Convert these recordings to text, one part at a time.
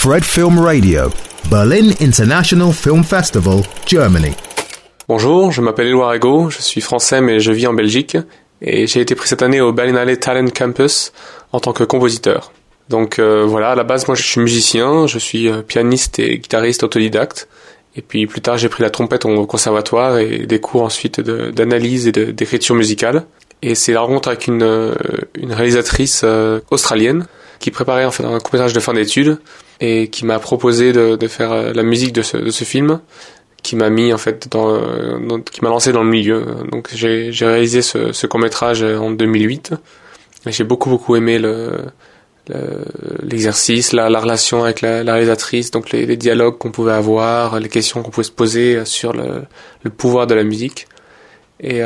Fred Film Radio, Berlin International Film Festival, Germany. Bonjour, je m'appelle Éloi Rego, je suis français mais je vis en Belgique et j'ai été pris cette année au Berlinale Talent Campus en tant que compositeur. Donc voilà, à la base moi je suis musicien, je suis pianiste et guitariste autodidacte et puis plus tard j'ai pris la trompette au conservatoire et des cours ensuite d'analyse et d'écriture musicale. Et c'est la rencontre avec une réalisatrice australienne qui préparait en fait un court-métrage de fin d'études et qui m'a proposé de faire la musique de ce film, qui m'a mis en fait qui m'a lancé dans le milieu. Donc j'ai réalisé ce court-métrage en 2008 et j'ai beaucoup aimé l'exercice, la relation avec la réalisatrice, donc les dialogues qu'on pouvait avoir, les questions qu'on pouvait se poser sur le pouvoir de la musique. Et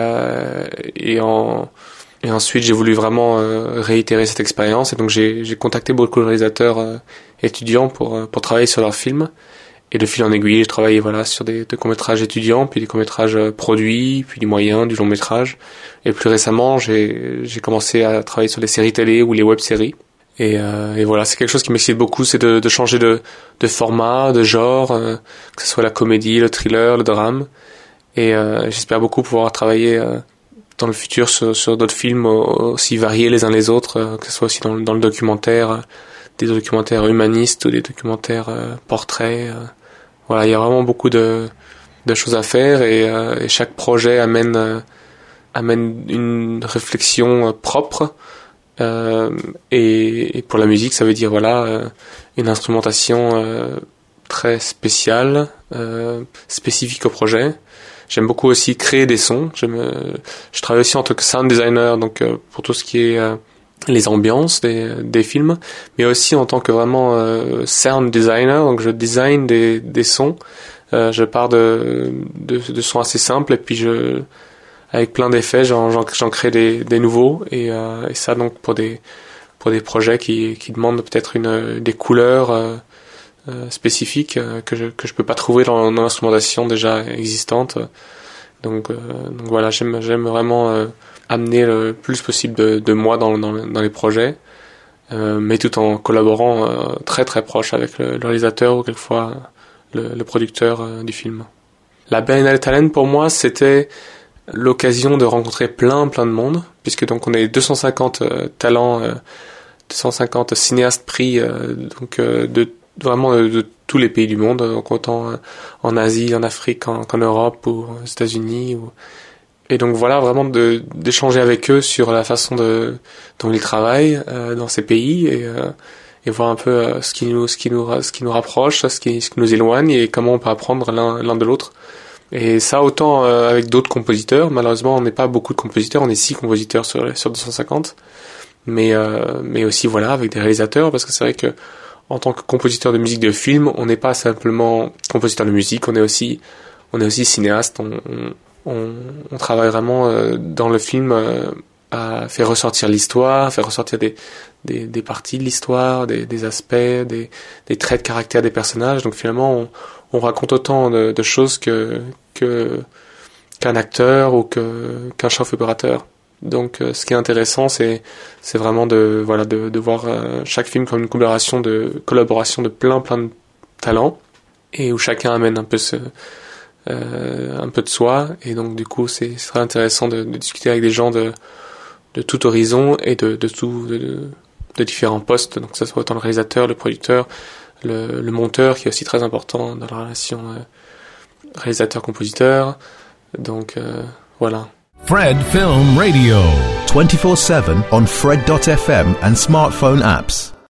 ensuite j'ai voulu vraiment réitérer cette expérience et donc j'ai contacté beaucoup de réalisateurs étudiants pour travailler sur leurs films. Et de fil en aiguille, j'ai travaillé sur des courts-métrages étudiants, puis des courts-métrages produits, puis du moyen, du long-métrage. Et plus récemment, j'ai commencé à travailler sur des séries télé ou les web-séries. Et voilà, c'est quelque chose qui m'excite beaucoup, c'est de changer de format, de genre, que ce soit la comédie, le thriller, le drame. Et j'espère beaucoup pouvoir travailler dans le futur sur d'autres films aussi variés les uns les autres, que ce soit aussi dans le documentaire, des documentaires humanistes ou des documentaires portraits. Voilà, il y a vraiment beaucoup de choses à faire et chaque projet amène une réflexion propre. Et pour la musique, ça veut dire une instrumentation très spéciale, spécifique au projet. J'aime beaucoup aussi créer des sons. Je travaille aussi en tant que sound designer, donc pour tout ce qui est les ambiances des films, mais aussi en tant que vraiment sound designer, donc je design des sons. Je pars de sons assez simples et puis avec plein d'effets, j'en crée des nouveaux et ça donc pour des projets qui demandent peut-être des couleurs spécifiques que je peux pas trouver dans l'instrumentation déjà existante. Donc voilà, j'aime vraiment amener le plus possible de moi dans les projets, mais tout en collaborant très très proche avec le réalisateur ou quelquefois le producteur du film. La Berlinale Talent pour moi c'était l'occasion de rencontrer plein de monde, puisque donc on est 250 talents, 250 cinéastes pris de tous les pays du monde, donc autant en Asie, en Afrique, qu'en Europe ou aux États-Unis. Et donc voilà, vraiment d'échanger avec eux sur la façon dont ils travaillent dans ces pays et voir un peu ce qui nous rapproche, ce qui nous éloigne et comment on peut apprendre l'un de l'autre. Et ça autant avec d'autres compositeurs. Malheureusement, on n'est pas beaucoup de compositeurs, on est 6 compositeurs sur 250. Mais aussi avec des réalisateurs, parce que c'est vrai que en tant que compositeur de musique de film, on n'est pas simplement compositeur de musique, on est aussi cinéaste. On travaille vraiment dans le film à faire ressortir l'histoire, faire ressortir des parties de l'histoire, des aspects, des traits de caractère des personnages. Donc finalement, on raconte autant de choses qu'un acteur ou qu'un chef opérateur. Donc ce qui est intéressant c'est vraiment de voir chaque film comme une collaboration de plein de talents et où chacun amène un peu de soi, et donc du coup c'est très intéressant de discuter avec des gens de tout horizon et de différents postes, donc que ce soit autant le réalisateur, le producteur, le monteur qui est aussi très important dans la relation réalisateur-compositeur. Donc voilà. Fred Film Radio, 24/7 on Fred.fm and smartphone apps.